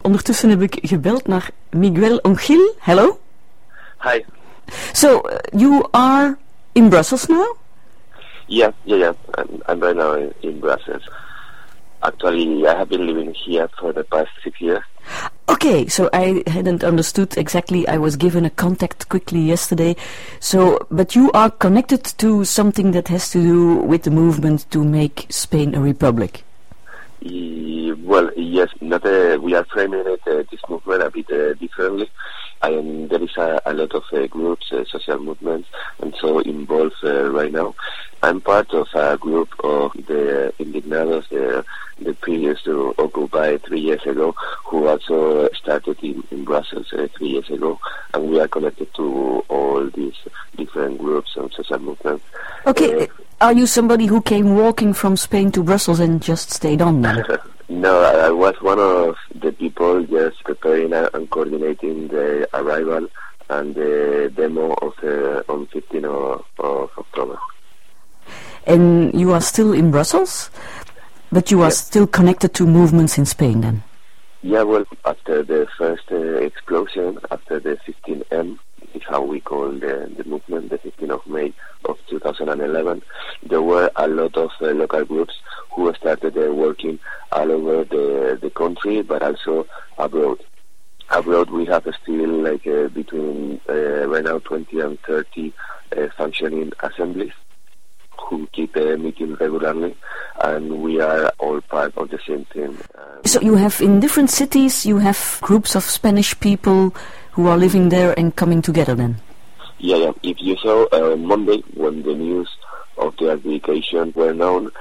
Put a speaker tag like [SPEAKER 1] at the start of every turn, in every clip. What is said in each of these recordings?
[SPEAKER 1] ondertussen heb ik gebeld naar Miguel Ongil. Hello.
[SPEAKER 2] Hi.
[SPEAKER 1] So, you are in Brussels now?
[SPEAKER 2] Yeah. I'm right now in Brussels. Actually, I have been living here for the past 6 years.
[SPEAKER 1] Okay, so I hadn't understood exactly. I was given a contact quickly yesterday. So, but you are connected to something that has to do with the movement to make Spain a republic.
[SPEAKER 2] Well, yes, we are framing it, this movement a bit differently. There is a lot of groups, social movements, and so involved right now. I'm part of a group of the Indignados, the previous to Occupy 3 years ago, who also started in Brussels 3 years ago, and we are connected to all these different groups and social movements.
[SPEAKER 1] Okay, are you somebody who came walking from Spain to Brussels and just stayed on then?
[SPEAKER 2] No, I was one of the people just preparing and coordinating the arrival and the demo of on 15th of October.
[SPEAKER 1] And you are still in Brussels, but you are still connected to movements in Spain then?
[SPEAKER 2] Yeah, well, after the first explosion, after the 15M, is how we call the movement, the 15th of May of 2011, there were a lot of local groups who started working all over the country, but also abroad. Abroad, we have still between right now 20 and 30 functioning assemblies who keep meeting regularly, and we are all part of the same thing.
[SPEAKER 1] So you have in different cities, you have groups of Spanish people who are living there and coming together then?
[SPEAKER 2] Yeah. If you saw Monday, when the news of the abdication were known,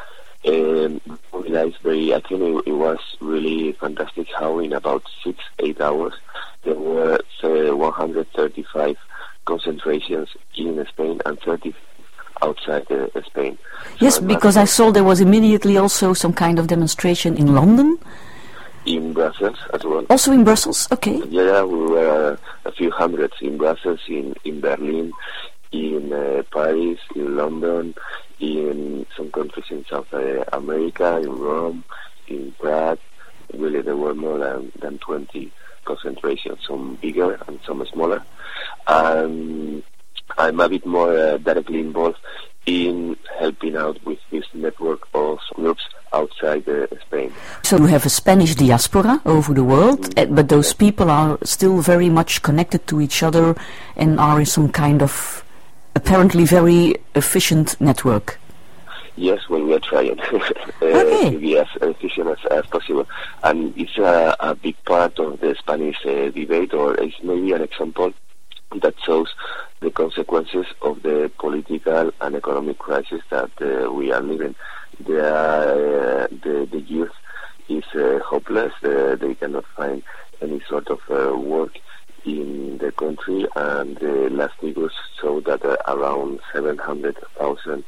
[SPEAKER 2] I think it was really fantastic how in about 6-8 hours there were 135 concentrations in Spain and 30 outside Spain.
[SPEAKER 1] Yes, so because I saw there was immediately also some kind of demonstration in London.
[SPEAKER 2] In Brussels as well.
[SPEAKER 1] Also in Brussels, okay.
[SPEAKER 2] Yeah, we were a few hundreds in Brussels, in Berlin, in Paris, in London, in some countries in South America, in Rome, in Prague. Really, there were more than 20 concentrations, some bigger and some smaller. I'm a bit more directly involved in helping out with this network of groups outside Spain.
[SPEAKER 1] So you have a Spanish diaspora over the world, but those people are still very much connected to each other and are in some kind of apparently very efficient network.
[SPEAKER 2] Yes, well, we are trying to be as efficient as possible. And it's a big part of the Spanish debate, or it's maybe an example that shows the consequences of the political and economic crisis that we are living. The youth is hopeless. They cannot find any sort of work in the country, and the last figures show that around 700,000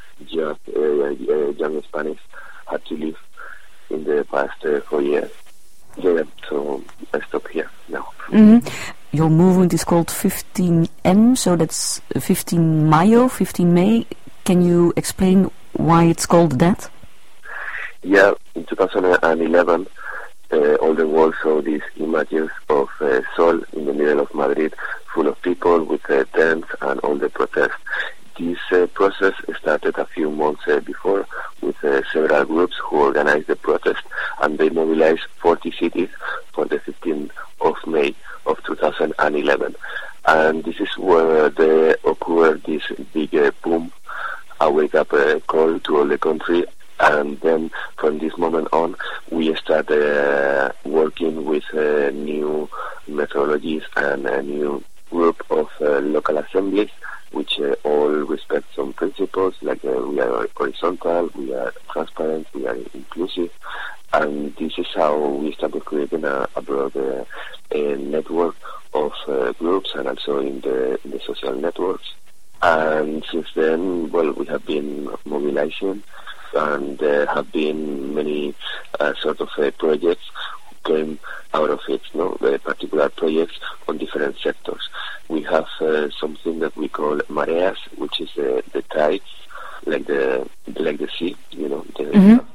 [SPEAKER 2] young Spanish had to leave in the past 4 years. Yeah, so I stop here now.
[SPEAKER 1] Mm-hmm. Your movement is called 15M, so that's 15 May. Can you explain why it's called that?
[SPEAKER 2] Yeah, in 2011, all the world saw these images of Sol in the middle of Madrid, full of people with tents and all the protests. This process started a few months before with several groups who organized the protest, and they mobilized 40 cities for the 15th of May of 2011. And this is where there occurred this big boom, a wake-up call to all the country. And then from this moment on, we started working with new methodologies and a new group of local assemblies, which all respect some principles, like we are horizontal, we are transparent, we are inclusive. And this is how we started creating a broad network of groups, and also in the social networks. And since then, well, we have been mobilizing, and there have been many sort of projects came out of it, particular projects on different sectors. We have something that we call mareas, which is the tides, like the sea,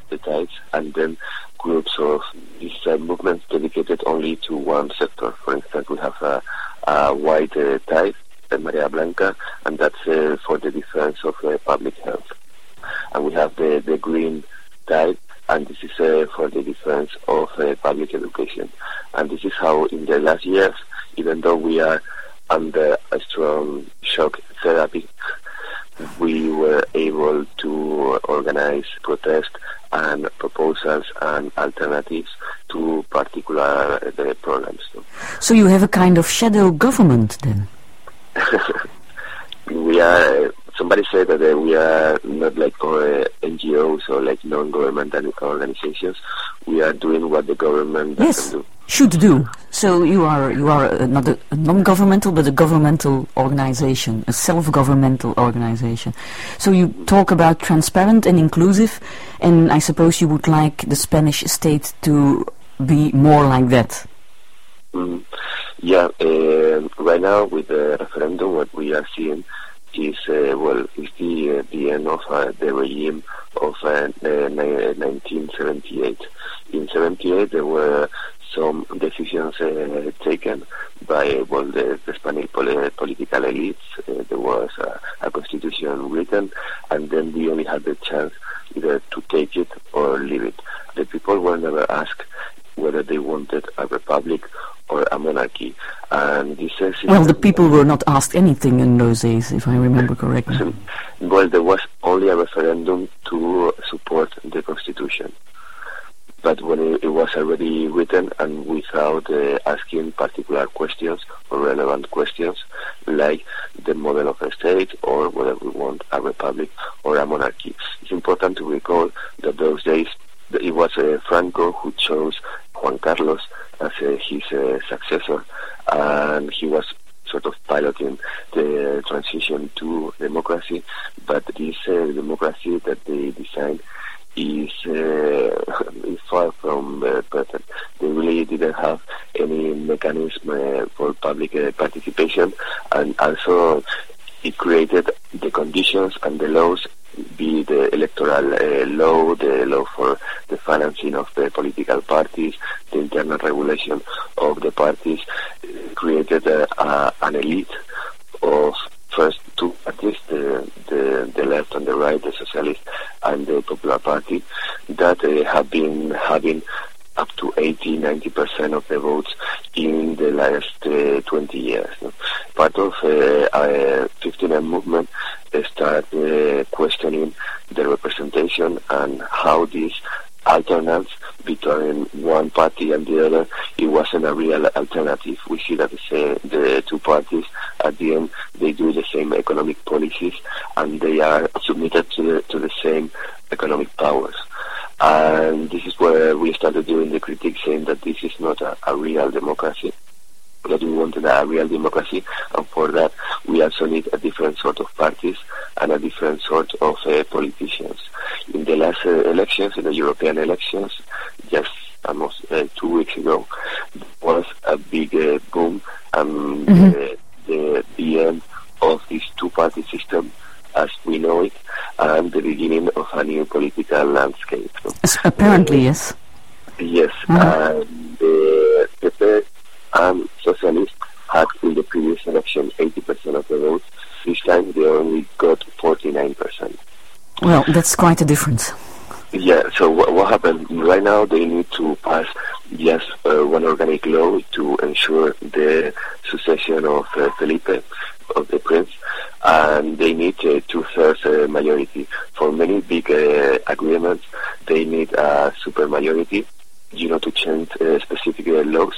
[SPEAKER 2] the tides, and then groups of these movements dedicated only to one sector. For instance, we have a white tide, Marea Blanca, and that's for the defense of public health. And we have the green tide, and this is for the defense of public education. And this is how in the last years, even though we are under a strong shock therapy, we were able to organize protests and proposals and alternatives to particular programs.
[SPEAKER 1] So you have a kind of shadow government then?
[SPEAKER 2] We are. Somebody said that we are not like NGOs or like non-governmental organizations. We are doing what the government doesn't do.
[SPEAKER 1] Should do. So you are not a non-governmental, but a governmental organization, a self-governmental organization. So you talk about transparent and inclusive, and I suppose you would like the Spanish state to be more like that.
[SPEAKER 2] Yeah. Right now with the referendum, what we are seeing is the end of the regime of 1978. In 78, there were some decisions taken by the Spanish political elites. There was a constitution written, and then we only had the chance either to take it or leave it. The people were never asked whether they wanted a republic or a monarchy. And this
[SPEAKER 1] well, the people were not asked anything in those days, if I remember correctly.
[SPEAKER 2] Well, there was only a referendum to support the constitution. But when it was already written and without asking particular questions or relevant questions, like the model of a state or whether we want a republic or a monarchy. It's important to recall that those days it was Franco who chose Juan Carlos as his successor, and he was sort of piloting the transition to democracy, but this democracy that they designed is far from perfect. They really didn't have any mechanism for public participation, and also it created the conditions and the laws, be the electoral law, the law for the financing of the political parties, the internal regulation of the parties, created an elite of first two parties, the left and the right, the Socialist and the Popular Party, that have been having up to 80-90% of the votes in the last 20 years. Part of 59 movement started questioning the representation and how these alternates between one party and the other, it wasn't a real alternative. We see that the two parties, at the end, they do the same economic policies and they are submitted to the same economic powers. And this is where we started doing the critique, saying that this is not a real democracy, that we wanted a real democracy, and for that we also need a different sort of parties and a different sort of politicians. In the last elections, in the European elections, just almost 2 weeks ago, there was a big boom, and the end of this two-party system as we know it, and the beginning of a new political landscape.
[SPEAKER 1] Apparently, yes.
[SPEAKER 2] Yes, and the PP and Socialists had in the previous election 80% of the votes. This time they only got 49%.
[SPEAKER 1] Well, that's quite a difference.
[SPEAKER 2] Yeah, so what happened? Right now they need to pass just one organic law to ensure the succession of Felipe, of the prince, and they need a 2/3 majority. For many big agreements, they need a supermajority, to change specific laws,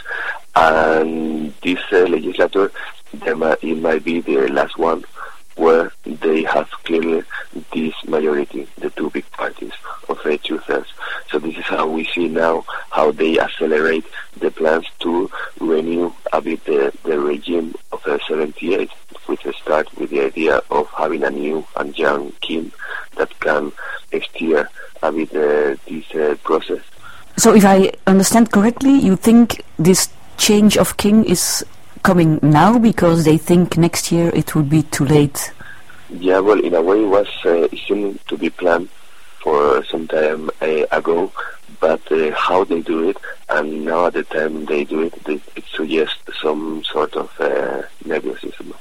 [SPEAKER 2] and this legislature, it might be the last one where they have clearly this majority, the two big parties of 2/3. So this is how we see now how they accelerate the plans to renew a bit the regime of 78, which start with the idea of having a new and young king that can steer a bit this process.
[SPEAKER 1] So if I understand correctly, you think this change of king is coming now because they think next year it would be too late?
[SPEAKER 2] Yeah, well, in a way it seemed to be planned for some time ago, but how they do it, and now at the time they do it, it suggests some sort of nervosism.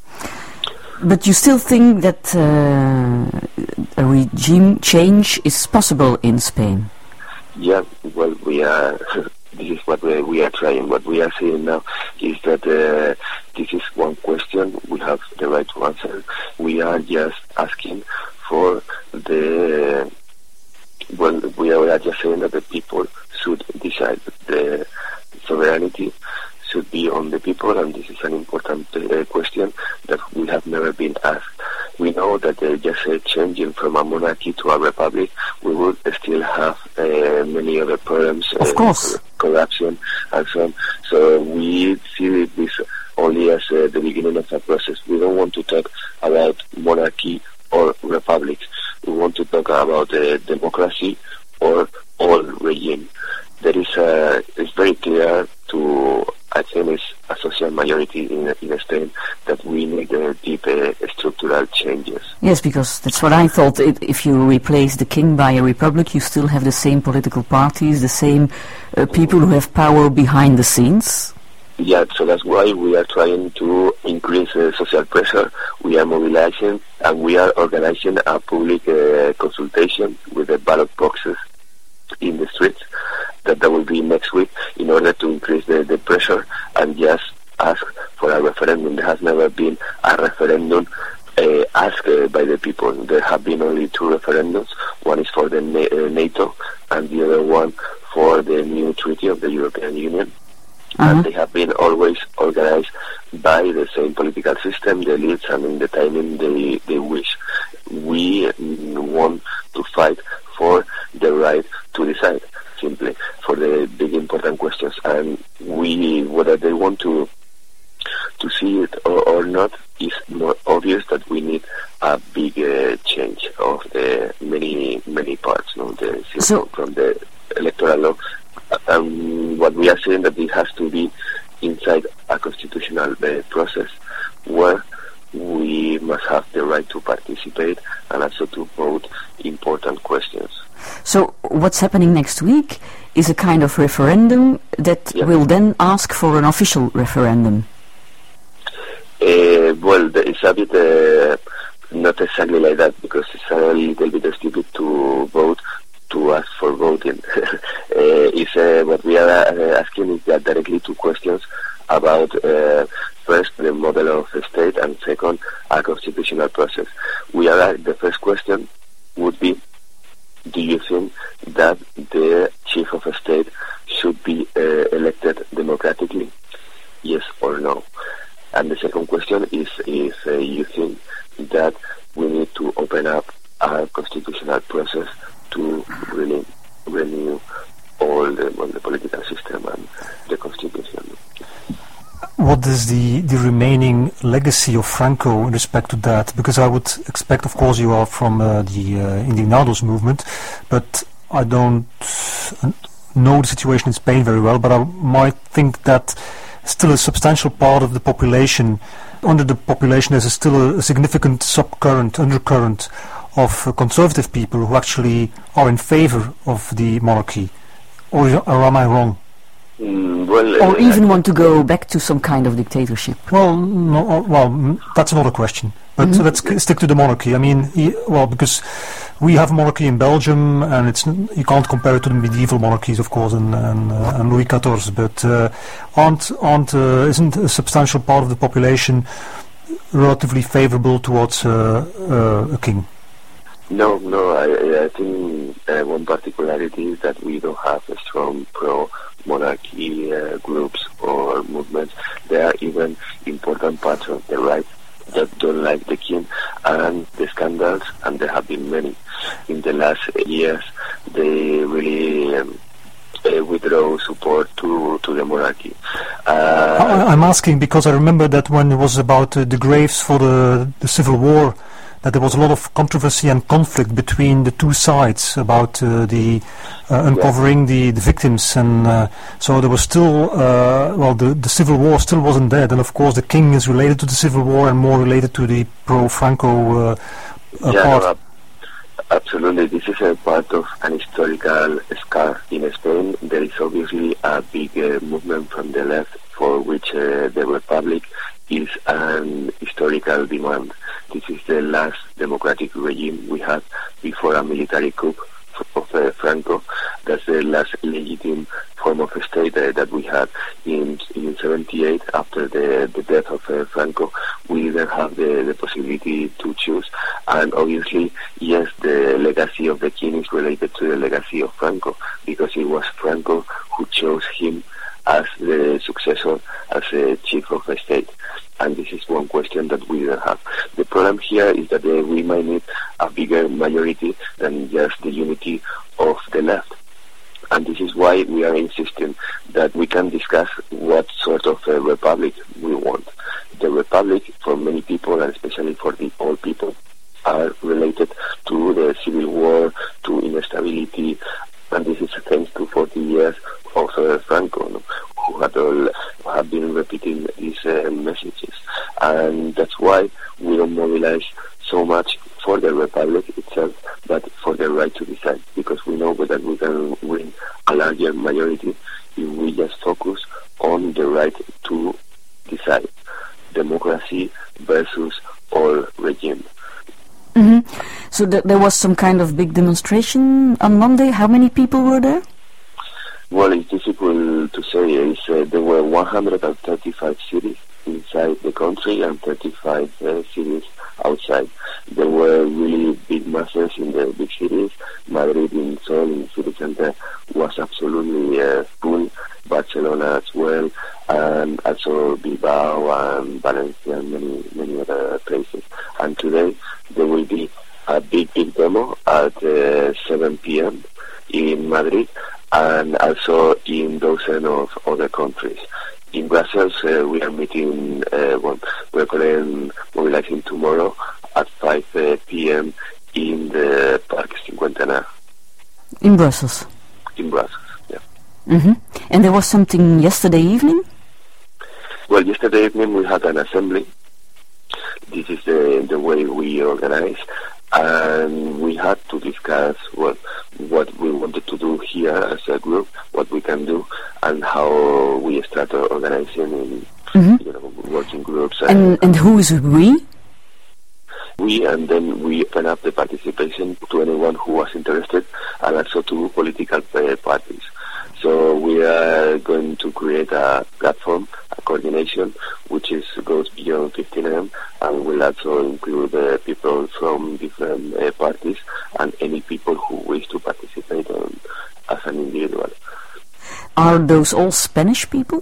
[SPEAKER 1] But you still think that a regime change is possible in Spain?
[SPEAKER 2] Yeah, well, we are. This is what we are trying. What we are saying now is that this is one question we have the right to answer. We are just asking for the. Well, we are just saying that the people should decide. The sovereignty should be on the people, and this is an important question that we have never been asked. We know that just changing from a monarchy to a republic, we would still have many other problems,
[SPEAKER 1] of course,
[SPEAKER 2] corruption and so on. So we see this only as the beginning of a process. We don't want to talk about monarchy or republics. We want to talk about democracy or all regime. There is it's very clear to, I think it's a social majority in Spain, that we need deep structural changes.
[SPEAKER 1] Yes, because that's what I thought. If you replace the king by a republic, you still have the same political parties, the same people who have power behind the scenes.
[SPEAKER 2] Yeah, so that's why we are trying to increase social pressure. We are mobilizing and we are organizing a public consultation with the ballot boxes in the streets. That will be next week, in order to increase the pressure and just ask for a referendum. There has never been a referendum asked by the people. There have been only two referendums. One is for the NATO and the other one for the new treaty of the European Union. And they have been always organized by the same political system, the elites, and in the timing they wish. We want to fight for the right to decide, simply, for the big important questions. And whether they want to see it or not, is more obvious that we need a big change of the many parts, from the electoral law. What we are saying, that it has to be inside a constitutional process where we must have the right to participate and also to vote important questions.
[SPEAKER 1] So what's happening next week is a kind of referendum that will then ask for an official referendum.
[SPEAKER 2] Well, it's a bit not exactly like that, because it's a little bit stupid to vote to ask for voting. What we are asking is directly two questions about first the model of the state, and second a constitutional process. The first question would be: do you think that the chief of a state should be elected democratically? Yes or no? And the second question is if you think that we need to open up a constitutional process to really renew all the political system and the constitution.
[SPEAKER 3] What is the remaining legacy of Franco in respect to that? Because I would expect, of course, you are from the Indignados movement, but I don't know the situation in Spain very well, but I might think that still a substantial part of the population, under the population there's still a significant undercurrent of conservative people who actually are in favor of the monarchy. Or am I wrong?
[SPEAKER 1] Or even want to go back to some kind of dictatorship?
[SPEAKER 3] Well, no, that's another question. But let's stick to the monarchy. I mean, because we have monarchy in Belgium, and you can't compare it to the medieval monarchies, of course, and Louis XIV. But isn't a substantial part of the population relatively favorable towards a king?
[SPEAKER 2] No. I think one particularity is that we don't have a strong pro-monarchy groups or movements. There are even important parts of the right that don't like the king and the scandals, and there have been many in the last years. They really withdraw support to the monarchy.
[SPEAKER 3] I'm asking because I remember that when it was about the graves for the Civil War, that there was a lot of controversy and conflict between the two sides about the uncovering the victims, and so there was still the Civil War still wasn't dead, and of course the king is related to the Civil War and more related to the pro-Franco part.
[SPEAKER 2] Absolutely. This is a part of an historical scar in Spain. There is obviously a big movement from the left for which the Republic is an historical demand. This is the last democratic regime we had before a military coup of Franco. That's the last legitimate form of state that we had in 78 after the death of Franco. We didn't have the possibility to choose, and obviously, yes, the legacy of the king is related to the legacy of Franco, because it was Franco who chose him as the successor, as a chief of state. And this is one question that we didn't have. The problem here is that we might need a bigger majority than just the unity of the left. And this is why we are insisting that we can discuss what sort of a republic we want. The republic, for many people, and especially for the old people, are related to the civil war, to instability, and this is thanks to 40 years of Franco, who have been repeating these messages. And that's why we don't mobilize so much for the republic itself, but for the right to decide, because we know that we can win a larger majority if we just focus on the right to decide. Democracy versus all regime.
[SPEAKER 1] Mm-hmm. So there was some kind of big demonstration on Monday. How many people were there?
[SPEAKER 2] Well, it's difficult to say. There were 135 cities inside the country and 35 cities outside. There were really big masses in the big cities. Madrid, in Sol, in the city center, was absolutely full. Barcelona as well, and also Bilbao and Valencia and many other places. And today there will be a big demo at 7 p.m. in Madrid, and also in dozens of other countries. In Brussels, we are meeting, we're mobilizing tomorrow at 5 p.m. in the Parc Cinquantena.
[SPEAKER 1] In Brussels?
[SPEAKER 2] In Brussels, yeah.
[SPEAKER 1] Mm-hmm. And there was something yesterday evening?
[SPEAKER 2] Well, yesterday evening we had an assembly. This is the way we organize, and we had to discuss what we wanted to do here as a group, what we can do, and how we start organizing in working groups.
[SPEAKER 1] And who is we?
[SPEAKER 2] We, and then we open up the participation to anyone who was interested, and also to political parties. So we are going to create a platform, a coordination, which goes beyond 15M, and will also include people from different parties and any people who wish to participate as an individual.
[SPEAKER 1] Are those all Spanish people?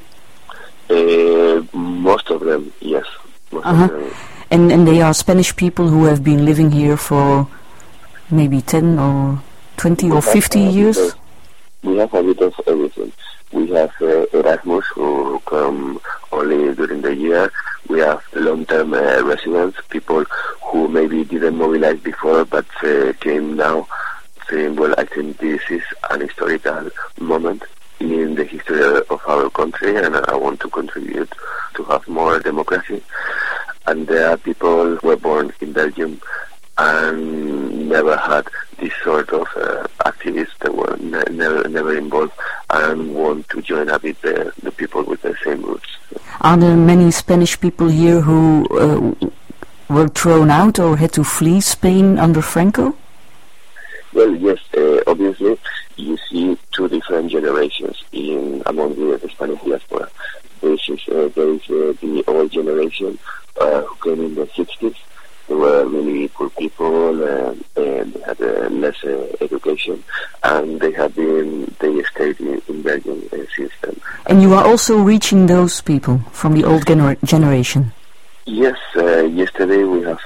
[SPEAKER 2] Most of them, yes. Most of them.
[SPEAKER 1] And they are Spanish people who have been living here for maybe 10 or 20 or 50 years?
[SPEAKER 2] We have a bit of everything. We have Erasmus who come only during the year. We have long-term residents, people who maybe didn't mobilize before but came now, saying, well, I think this is an historical moment in the history of our country, and I want to contribute to have more democracy. And there are people who were born in Belgium and never had this sort of activists that were never involved and want to join a bit the people with the same roots.
[SPEAKER 1] Are there many Spanish people here who were thrown out or had to flee Spain under Franco?
[SPEAKER 2] Well, yes, obviously you see two different generations among the Spanish diaspora. There is the old generation who came in the 60s. They were really poor people, and they had less education, and they stayed in Belgium since then.
[SPEAKER 1] And you are also reaching those people from the old generation?
[SPEAKER 2] Yes, yesterday we have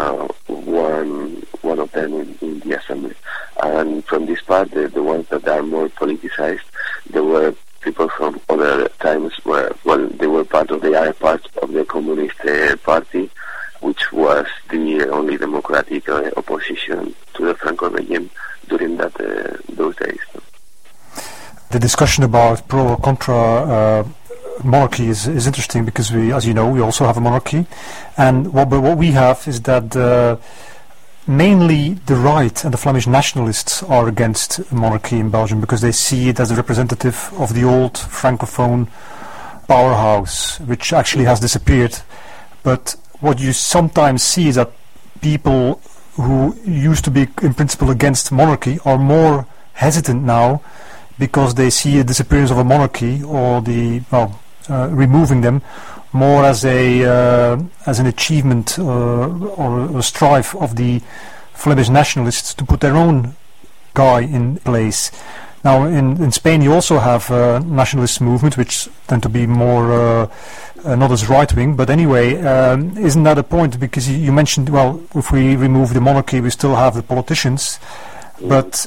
[SPEAKER 2] one of them in the assembly, and from this part, the ones that are more politicized, there were people from other times where, well, they were part of the other part of the Communist Party, which was the only democratic opposition to the Franco regime during those days.
[SPEAKER 3] The discussion about pro or contra monarchy is interesting because we, as you know, we also have a monarchy, and what we have is that mainly the right and the Flemish nationalists are against monarchy in Belgium because they see it as a representative of the old Francophone powerhouse, which actually has disappeared. But what you sometimes see is that people who used to be in principle against monarchy are more hesitant now because they see a disappearance of a monarchy or removing them more as an achievement or a strive of the Flemish nationalists to put their own guy in place. Now in Spain you also have a nationalist movement which tend to be more not as right-wing, but anyway, isn't that a point? Because you mentioned, well, if we remove the monarchy we still have the politicians, but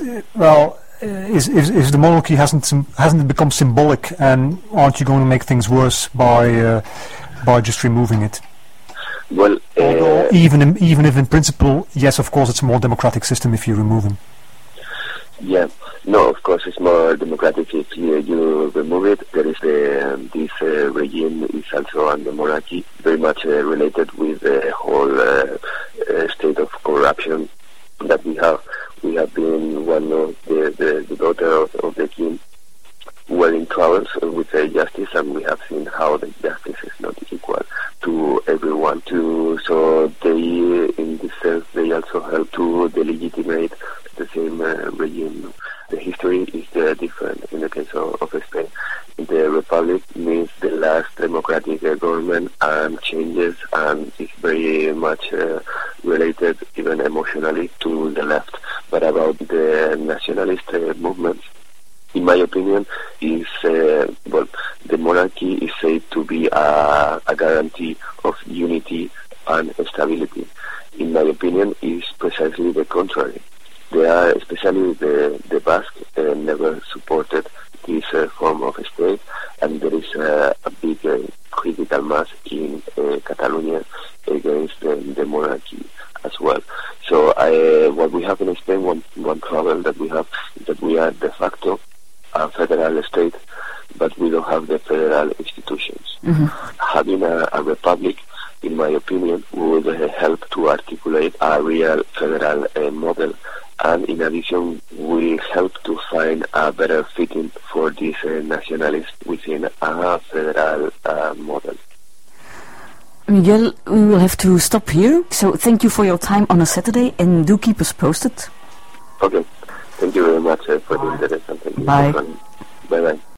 [SPEAKER 3] if the monarchy hasn't become symbolic, and aren't you going to make things worse by just removing it?
[SPEAKER 2] Well,
[SPEAKER 3] even if in principle, yes, of course, it's a more democratic system if you remove them.
[SPEAKER 2] Yeah, no, of course it's more democratic if you remove it. There is this regime is also under monarchy, very much related with the whole state of corruption that we have. We have been one of the daughter of the king were in troubles with justice, and we have seen how the justice is not equal to everyone. So they, in this sense, they also help to delegitimate the same regime. The history is different in the case of Spain. The Republic means the last democratic government and changes, and is very much related, even emotionally, to the left. But about the nationalist movements, in my opinion, is the monarchy is said to be a guarantee of unity and stability. In my opinion, is precisely the contrary. They are, especially the Basque, never supported this form of state, and there is a big critical mass in Catalonia against the monarchy as well. So what we have in Spain, one trouble that we have is that we are de facto a federal state, but we don't have the federal institutions.
[SPEAKER 1] Mm-hmm.
[SPEAKER 2] Having a republic, in my opinion, would help to articulate a real federal model, and in addition will help to find a better fitting for these nationalists within a federal model.
[SPEAKER 1] Miguel, we will have to stop here, so thank you for your time on a Saturday, and do keep us posted.
[SPEAKER 2] Okay, thank you very much for the interest, and thank you.
[SPEAKER 1] Bye.
[SPEAKER 2] Bye-bye.